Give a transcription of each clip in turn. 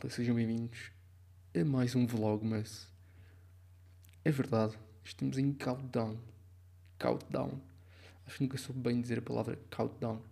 malta, sejam bem-vindos a mais um Vlogmas. É verdade, estamos em countdown. Countdown. Acho que nunca soube bem dizer a palavra countdown.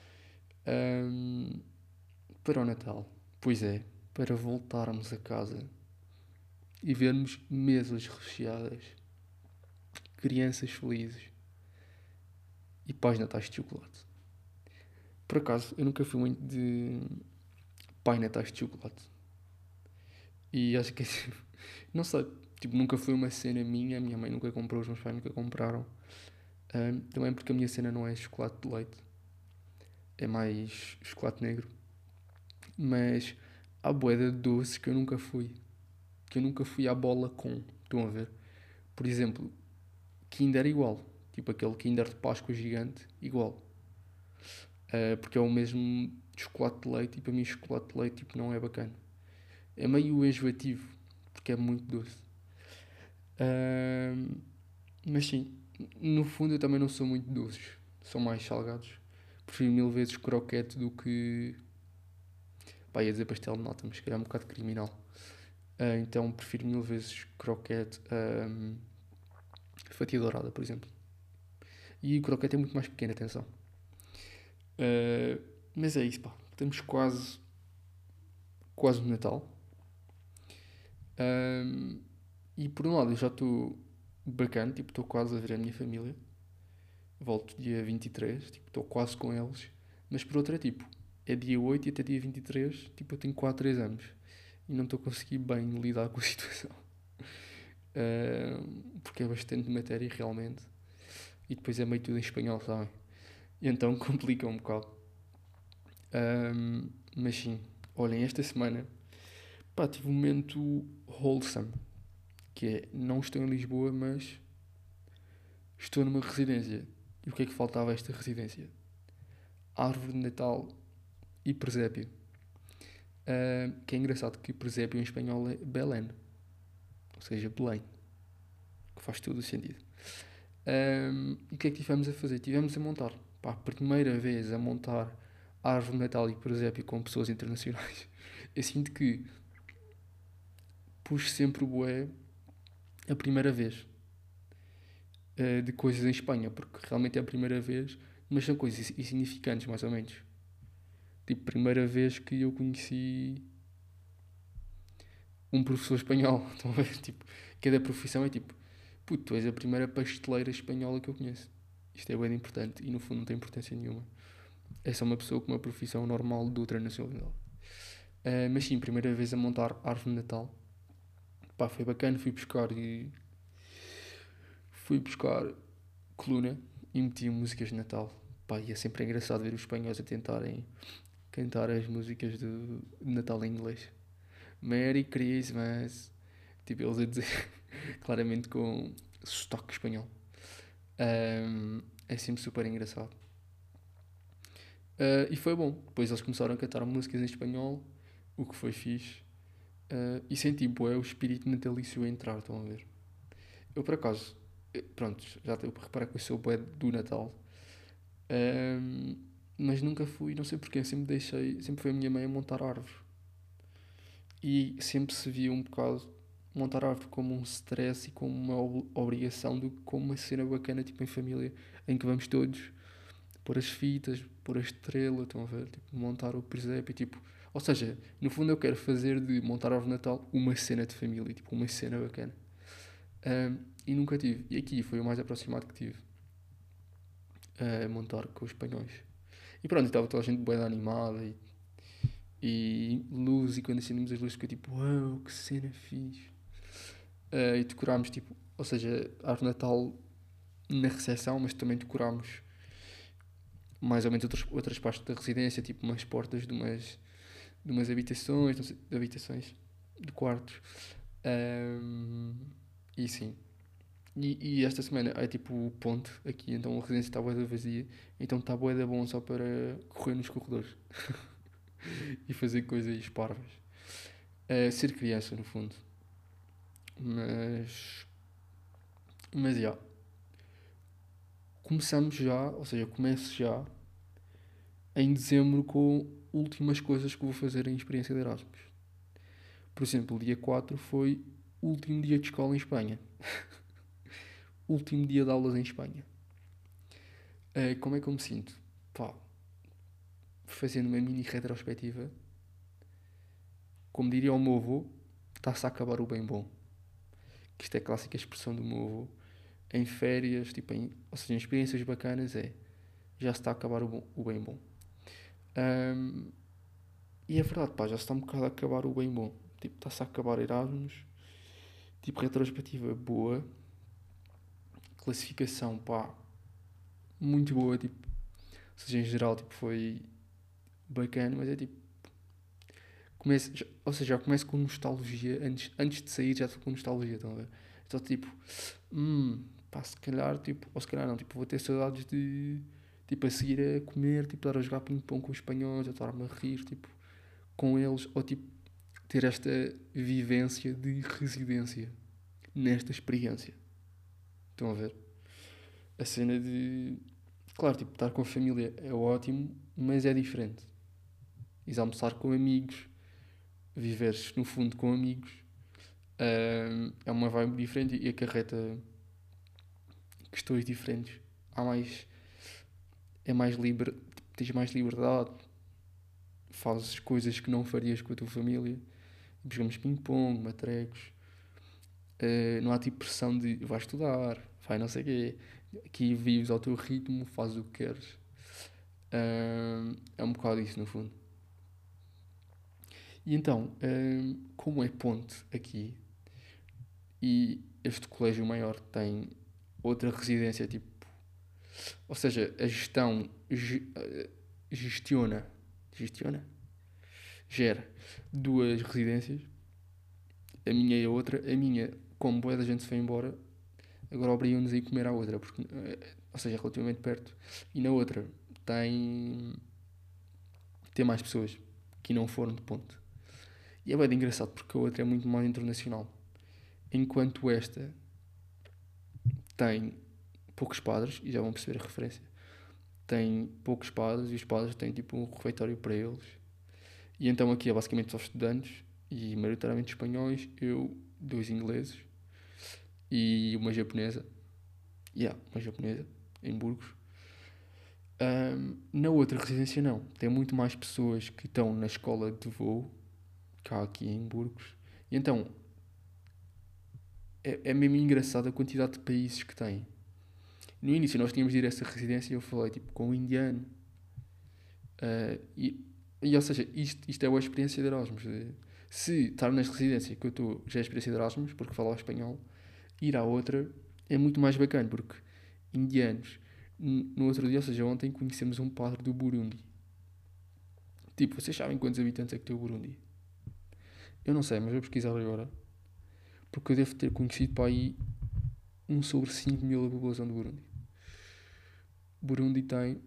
Ahm, para o Natal. Pois é, para voltarmos a casa e vermos mesas recheadas, crianças felizes e pais natais de chocolate. Por acaso, eu nunca fui muito de pai natais de chocolate. E acho que, não sei, tipo, nunca foi uma cena minha mãe nunca comprou, os meus pais nunca compraram. Também porque a minha cena não é chocolate de leite, é mais chocolate negro. Mas há bué de doces que eu nunca fui à bola com, estão a ver? Por exemplo, Kinder igual, tipo aquele Kinder de Páscoa gigante, igual. Porque é o mesmo chocolate de leite e para mim chocolate de leite tipo, não é bacana. É meio enjoativo, porque é muito doce. Ahm, mas sim, no fundo eu também não sou muito doces, sou mais salgados. Prefiro mil vezes croquete do que. Pá, ia dizer pastel de nata, mas se calhar é um bocado criminal. Então prefiro mil vezes croquete, fatia dourada, por exemplo. E o croquete é muito mais pequeno, atenção. Mas é isso, pá. Estamos quase no Natal. E por um lado eu já estou bacana, tipo, estou quase a ver a minha família. Volto dia 23, tipo, estou quase com eles. Mas por outro é tipo, é dia 8 e até dia 23, tipo, eu tenho 4 3 anos. E não estou a conseguir bem lidar com a situação. Porque é bastante matéria realmente. E depois é meio tudo em espanhol, sabem? E então complica um bocado. Mas sim, olhem, esta semana, pá, tive um momento wholesome. Que é, não estou em Lisboa, mas estou numa residência. E o que é que faltava a esta residência? Árvore de Natal e presépio. Que é engraçado que presépio em espanhol é Belén. Ou seja, Belém. Que faz todo o sentido. E o que é que tivemos a fazer? Tivemos a montar. Pá, por primeira vez a montar árvore de Natal e presépio com pessoas internacionais. Eu sinto que pus sempre o bué a primeira vez de coisas em Espanha, porque realmente é a primeira vez, mas são coisas insignificantes, mais ou menos. Tipo, primeira vez que eu conheci um professor espanhol. Estão a ver? Tipo, cada profissão é tipo, puto, tu és a primeira pasteleira espanhola que eu conheço. Isto é bem importante e no fundo não tem importância nenhuma. É só uma pessoa com uma profissão normal de outra nacionalidade. Mas sim, primeira vez a montar árvore de Natal. Pá, foi bacana, fui buscar coluna e meti músicas de Natal. Pá, e é sempre engraçado ver os espanhóis a tentarem cantar as músicas de Natal em inglês. Merry Christmas. Tipo, eles a dizer claramente com sotaque espanhol. É sempre super engraçado. E foi bom. Depois eles começaram a cantar músicas em espanhol, o que foi fixe. E senti bué o espírito natalício a entrar, estão a ver? Eu por acaso, pronto, já estou a reparar que eu sou bué do Natal. Ahm, mas nunca fui, não sei porquê, sempre foi a minha mãe a montar árvore. E sempre se via um bocado montar árvore como um stress e como uma obrigação do que como uma cena bacana, tipo em família, em que vamos todos pôr as fitas, pôr a estrela, estão a ver? Tipo, montar o presépio, tipo... Ou seja, no fundo eu quero fazer de montar a árvore de Natal uma cena de família, tipo, uma cena bacana. E nunca tive. E aqui foi o mais aproximado que tive a montar com os espanhóis. E pronto, estava toda a gente bem animada e luz, e quando acendemos as luzes fica tipo, uau, que cena fixe. E decorámos, tipo, ou seja, a árvore de Natal na recepção, mas também decorámos mais ou menos outras partes da residência, tipo umas portas de umas habitações, não sei, de habitações, de quartos. E sim. E esta semana é tipo o ponto aqui, então a residência está bué da vazia, então está bué da bom só para correr nos corredores e fazer coisas parvas. Ser criança, no fundo. Mas já. Começamos já, ou seja, começo já em dezembro com últimas coisas que vou fazer em experiência de Erasmus. Por exemplo, o dia 4 foi o último dia de escola em Espanha. Último dia de aulas em Espanha. Como é que eu me sinto? Pá, fazendo uma mini retrospectiva, como diria o meu avô, está-se a acabar o bem bom. Que isto é a clássica expressão do meu avô. Em férias, tipo, ou seja, em experiências bacanas já se está a acabar o bem bom. Ahm, e é verdade, pá, já se está um bocado a acabar o bem bom. Tipo, está-se a acabar Erasmus. Tipo, retrospectiva boa. Classificação, pá, muito boa, tipo, ou seja, em geral, tipo, foi bacana, mas é tipo, ou seja, já começo com nostalgia, antes de sair já estou com nostalgia, estão a ver? Então, tipo, pá, se calhar, tipo, ou se calhar não, tipo, vou ter saudades de, tipo, a seguir a comer, tipo, estar a jogar ping-pong com os espanhóis, a estar-me a rir, tipo, com eles, ou, tipo, ter esta vivência de residência nesta experiência. Estão a ver? A cena de. Claro, tipo, estar com a família é ótimo, mas é diferente. Ires almoçar com amigos, viveres no fundo com amigos, é uma vibe diferente e acarreta questões diferentes. Há mais. É mais livre, tipo, tens mais liberdade, fazes coisas que não farias com a tua família. Jogamos ping-pong, matrecos. Não há tipo pressão de vai estudar, vai não sei o quê. Aqui vives ao teu ritmo, fazes o que queres. É um bocado isso no fundo. E então, como é ponte aqui e este colégio maior tem outra residência, tipo, ou seja, a gestão gestiona, gestiona, gera duas residências, a minha e a outra. A minha, como boa da gente se foi embora, agora obrigam-nos a ir comer à outra, porque, ou seja, é relativamente perto. E na outra tem mais pessoas que não foram de ponte. E é bem engraçado porque a outra é muito mais internacional. Enquanto esta tem poucos padres, e já vão perceber a referência, tem poucos padres e os padres têm tipo um refeitório para eles. E então aqui é basicamente só estudantes e maioritariamente espanhóis, eu, dois ingleses e uma japonesa. Uma japonesa, em Burgos. Na outra residência não, tem muito mais pessoas que estão na escola de voo, cá aqui em Burgos. E então é mesmo engraçado a quantidade de países que tem. No início nós tínhamos de ir a essa residência e eu falei tipo com um indiano. Ou seja, isto é uma experiência de Erasmus. Se estar na residência que eu estou já é experiência de Erasmus, porque falo espanhol, ir à outra é muito mais bacana, porque indianos. No outro dia, ou seja, ontem conhecemos um padre do Burundi. Tipo, vocês sabem quantos habitantes é que tem o Burundi? Eu não sei, mas vou pesquisar agora. Porque eu devo ter conhecido para aí 1/5.000 da população do Burundi. Burundi tem.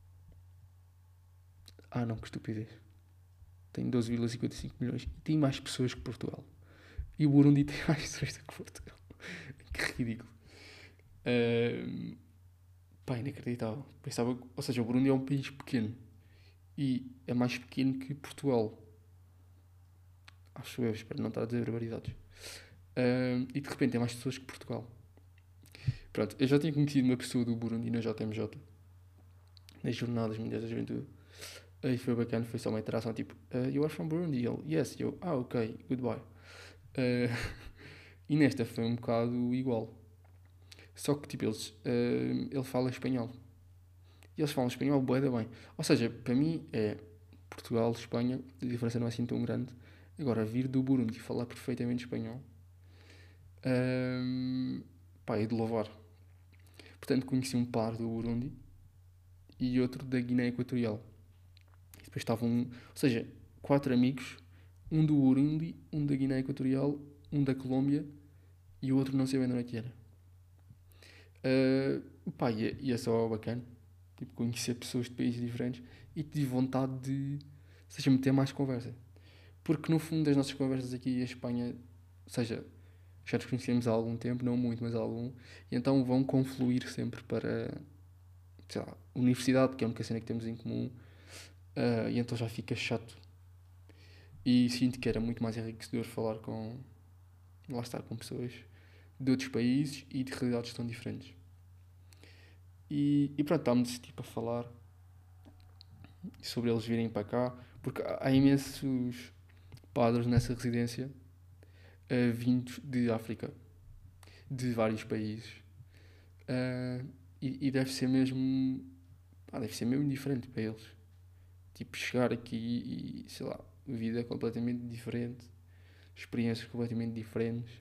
Ah não, que estupidez. Tem 12,55 milhões e tem mais pessoas que Portugal. E o Burundi tem mais pessoas que Portugal. Que ridículo. Pá, inacreditável. Pensava, ou seja, o Burundi é um país pequeno. E é mais pequeno que Portugal. Acho eu, espero não estar a dizer barbaridades. E de repente tem mais pessoas que Portugal. Pronto, eu já tinha conhecido uma pessoa do Burundi na JMJ, nas Jornadas Mundiais da Juventude. E foi bacana, foi só uma interação tipo, you are from Burundi? Ele, yes. Eu, ok, goodbye. E nesta foi um bocado igual. Só que tipo, ele fala espanhol. E eles falam espanhol bué da bem. Ou seja, para mim é Portugal, Espanha, a diferença não é assim tão grande. Agora, vir do Burundi e falar perfeitamente espanhol, pá, é de louvar. Portanto, conheci um par do Burundi e outro da Guiné Equatorial. E depois estavam, ou seja, 4 amigos, um do Burundi, um da Guiné Equatorial, um da Colômbia e o outro não sei bem onde é que era. Pá, e é só bacana, tipo, conhecer pessoas de países diferentes e tive vontade de, ou seja, meter mais conversa. Porque no fundo das nossas conversas aqui a Espanha, ou seja, já nos conhecemos há algum tempo, não muito, mas há algum, e então vão confluir sempre para, sei lá, universidade, que é a única cena que temos em comum, e então já fica chato E sinto que era muito mais enriquecedor falar com, lá está, com pessoas de outros países e de realidades tão diferentes. E pronto, estávamos tipo a falar sobre eles virem para cá, porque há imensos padres nessa residência vindos de África, de vários países. Uh, e deve ser mesmo. Deve ser mesmo diferente para eles. Tipo, chegar aqui e sei lá, vida completamente diferente, experiências completamente diferentes.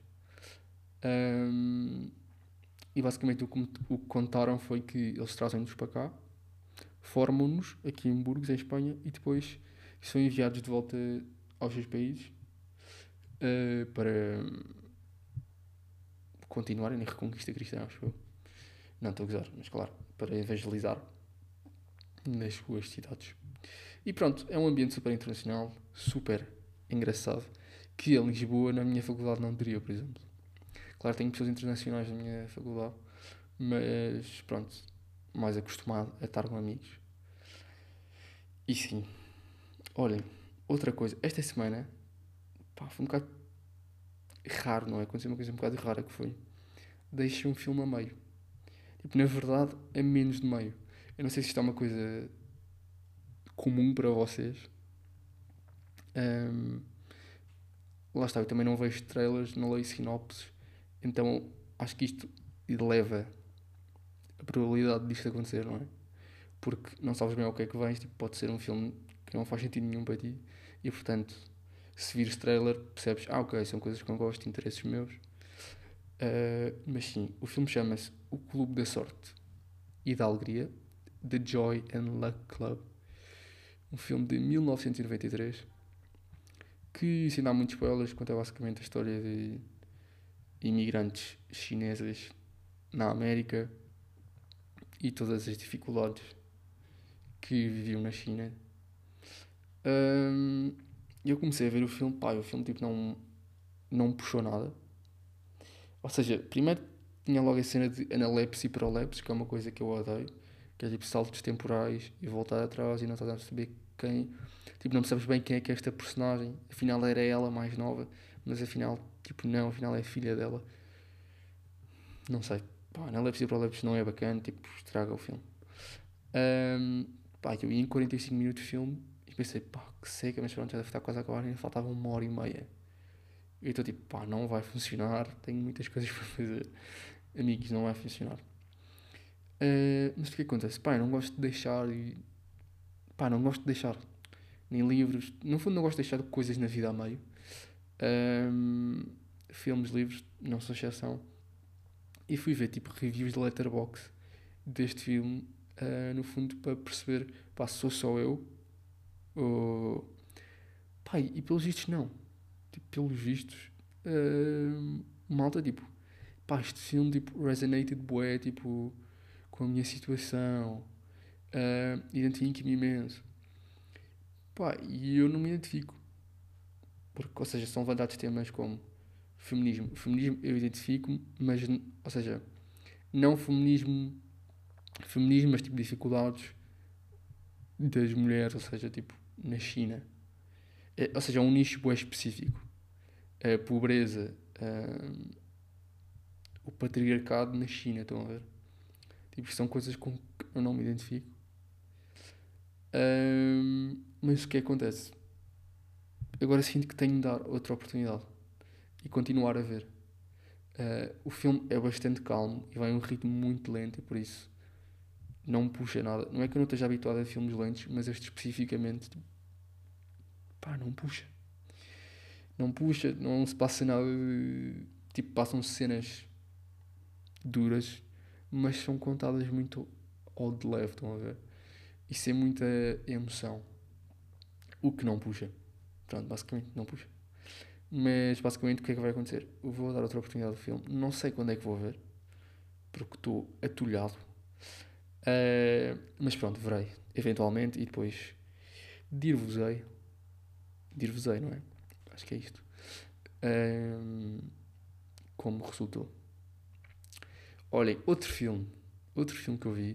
Um, e basicamente o que contaram foi que eles trazem-nos para cá, formam-nos aqui em Burgos, em Espanha, e depois são enviados de volta aos seus países para continuarem na reconquista cristã, acho eu. Não estou a gozar, mas claro, para evangelizar nas suas cidades. E pronto, é um ambiente super internacional, super engraçado, que em Lisboa, na minha faculdade, não teria, por exemplo. Claro, tenho pessoas internacionais na minha faculdade, mas pronto, mais acostumado a estar com amigos. E sim, olhem, outra coisa, esta semana, pá, foi um bocado raro, não é? Aconteceu uma coisa um bocado rara que foi, deixei um filme a meio. Tipo, na verdade, a menos de meio. Eu não sei se isto é uma coisa comum para vocês. Ahm, Lá está, eu também não vejo trailers, não leio sinopses, então acho que isto eleva a probabilidade disto acontecer, não é? Porque não sabes bem ao que é que vens, tipo, pode ser um filme que não faz sentido nenhum para ti e portanto, se vires trailer, percebes, ok, são coisas que eu gosto, interesses meus. Mas sim, o filme chama-se O Clube da Sorte e da Alegria, The Joy and Luck Club, um filme de 1993 que, sem dar muitos spoilers, conta basicamente a história de imigrantes chineses na América e todas as dificuldades que viviam na China. E eu comecei a ver o filme, pá, o filme tipo não me puxou nada. Ou seja, primeiro tinha logo a cena de analepse e prolepse, que é uma coisa que eu odeio, que é tipo saltos temporais e voltar atrás e não estás a perceber quem. Tipo, não percebes bem quem é que é esta personagem. Afinal era ela mais nova, mas afinal, tipo, não, afinal é a filha dela. Não sei. Pá, analepse e prolepse não é bacana, tipo, estraga o filme. Um, Pá, eu ia em 45 minutos de filme e pensei, pá, que seca, mas pronto, já deve estar quase a acabar, ainda faltava 1 hora e meia. E eu estou tipo, pá, não vai funcionar, tenho muitas coisas para fazer. Amigos, não vai funcionar. Mas o que acontece? Pá, eu não gosto de deixar. Pá, não gosto de deixar nem livros. No fundo, não gosto de deixar coisas na vida a meio. Um, Filmes, livros, não sou exceção. E fui ver tipo reviews de Letterboxd deste filme, no fundo, para perceber, pá, se sou só eu. Ou... Pá, e pelos vistos, não. Tipo, pelos vistos, malta, tipo, pá, este filme, tipo, resonated bué, tipo, com a minha situação. Identifico-me imenso. Pá, e eu não me identifico. Porque, ou seja, são variados temas como feminismo. Feminismo eu identifico-me, mas, ou seja, não feminismo, feminismo, mas tipo dificuldades das mulheres, ou seja, tipo, na China. Ou seja, é um nicho bem específico. A pobreza, o patriarcado na China, estão a ver? Tipo, são coisas com que eu não me identifico. Mas o que acontece? Agora sinto que tenho de dar outra oportunidade e continuar a ver. O filme é bastante calmo e vai a um ritmo muito lento e por isso não me puxa nada. Não é que eu não esteja habituado a filmes lentos, mas este especificamente, tipo, pá, não puxa. Não puxa, não se passa nada de... Tipo, passam cenas duras, mas são contadas muito ao de leve, estão a ver? E sem muita emoção. O que não puxa. Pronto, basicamente não puxa. Mas basicamente o que é que vai acontecer? Eu vou dar outra oportunidade ao filme. Não sei quando é que vou ver, porque estou atulhado. Mas pronto, verei. Eventualmente e depois dir-vos-ei. Dir-vos-ei, não é? Acho que é isto. Como resultou. Olhem, outro filme. Outro filme que eu vi.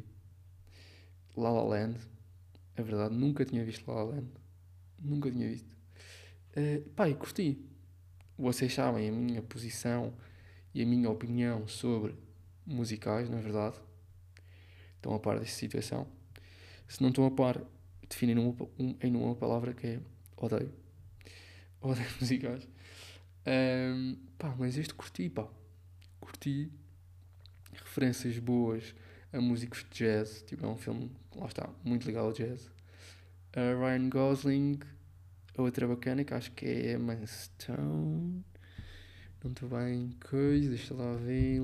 La La Land. É verdade, nunca tinha visto La La Land. Nunca tinha visto. Pá, e curti. Vocês sabem a minha posição e a minha opinião sobre musicais, na verdade. Estão a par desta situação. Se não estão a par, definem em uma palavra que é odeio. Odeio musicais. Pá, mas este curti, pá. Curti. Referências boas a músicos de jazz. Tipo, é um filme, lá está, muito ligado ao jazz. Ryan Gosling. A outra bacana que acho que é Emma Stone. Não estou bem. Coisa, deixa lá ver.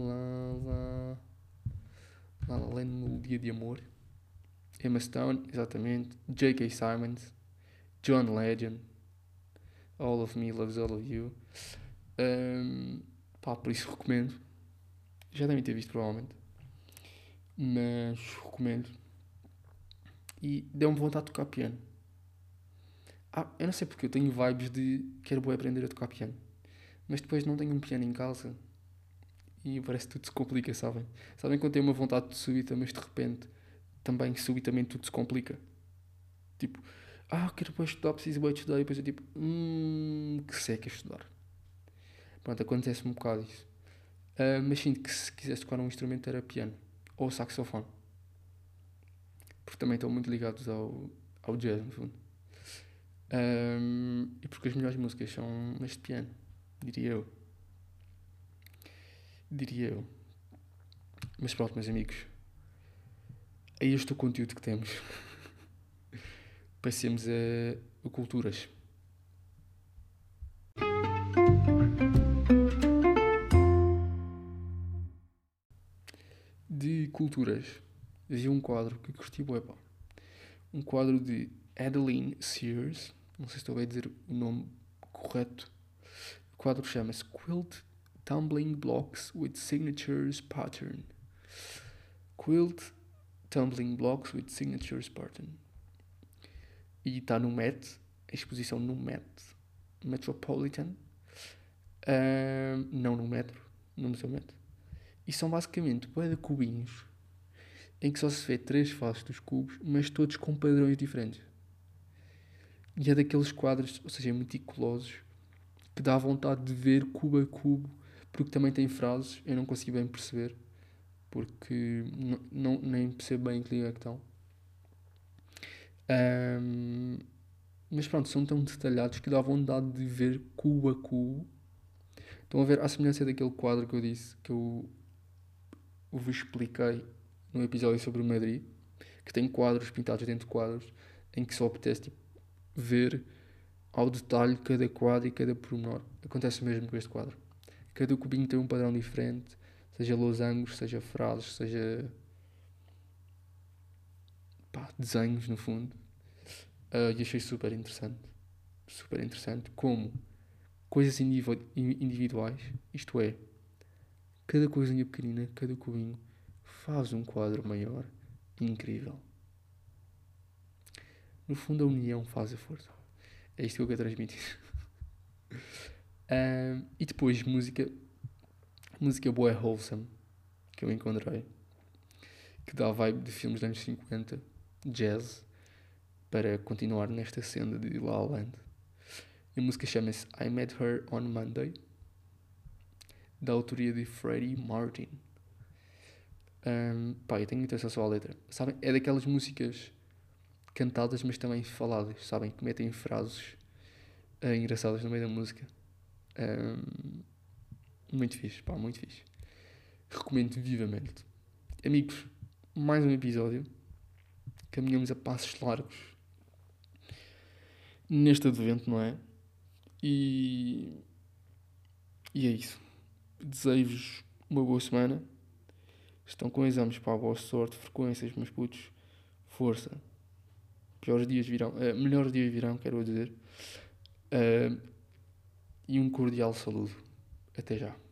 Lá além de Melodia de Amor. Emma Stone, exatamente. J.K. Simmons. John Legend. All of Me Loves All of You. Pá, por isso recomendo. Já devem ter visto provavelmente. Mas recomendo. E deu-me vontade de tocar piano. Eu não sei porque eu tenho vibes de quero bué aprender a tocar piano. Mas depois não tenho um piano em casa. E parece que tudo se complica, sabem? Sabem quando tem uma vontade de súbita, mas de repente também subitamente tudo se complica. Tipo, quero bué estudar, preciso bué de estudar. E depois eu tipo, que seca estudar. Pronto, acontece-me um bocado isso. Mas sinto que se quisesse tocar um instrumento era piano. Ou saxofone. Porque também estão muito ligados ao jazz, no fundo. E porque as melhores músicas são neste piano, diria eu. Mas pronto, meus amigos, é este o conteúdo que temos. Passemos a culturas. De culturas, vi um quadro que curti bué, pá. Um quadro de Adeline Sears, não sei se estou a dizer o nome correto. O quadro chama-se Quilt Tumbling Blocks with Signatures Pattern. Quilt Tumbling Blocks with Signatures Pattern. E está no Met, a exposição no Met Metropolitan. Não no metro, no Museu Met. E são basicamente bué de cubinhos em que só se vê 3 faces dos cubos, mas todos com padrões diferentes. E é daqueles quadros, ou seja, meticulosos, que dá vontade de ver cubo a cubo, porque também tem frases, eu não consegui bem perceber, porque nem percebo bem em que língua é que estão. Mas pronto, são tão detalhados que dá vontade de ver cubo a cubo. Estão a ver a semelhança daquele quadro que eu disse, que eu vos expliquei no episódio sobre o Madrid, que tem quadros pintados dentro de quadros, em que só apetece tipo, ver ao detalhe cada quadro e cada pormenor. Acontece mesmo com este quadro. Cada cubinho tem um padrão diferente, seja losangos, seja frases, seja desenhos no fundo. E achei super interessante. Super interessante. Como coisas individuais, isto é, cada coisinha pequenina, cada cubinho, faz um quadro maior incrível. No fundo, a união faz a força. É isto que eu quero transmitir. E depois, música boa wholesome, que eu encontrei, que dá vibe de filmes dos anos 50, jazz, para continuar nesta senda de La La Land. A música chama-se I Met Her on Monday, da autoria de Freddie Martin. Eu tenho muita acesso à letra. Sabem, é daquelas músicas cantadas, mas também faladas, sabem, que metem frases engraçadas no meio da música. Muito fixe, muito fixe. Recomendo vivamente. Amigos, mais um episódio. Caminhamos a passos largos neste advento, não é? E é isso. Desejo-vos uma boa semana. Estão com exames, boa sorte, frequências, meus putos. Força. Piores dias virão. Melhores dias virão, quero dizer. E um cordial saludo. Até já.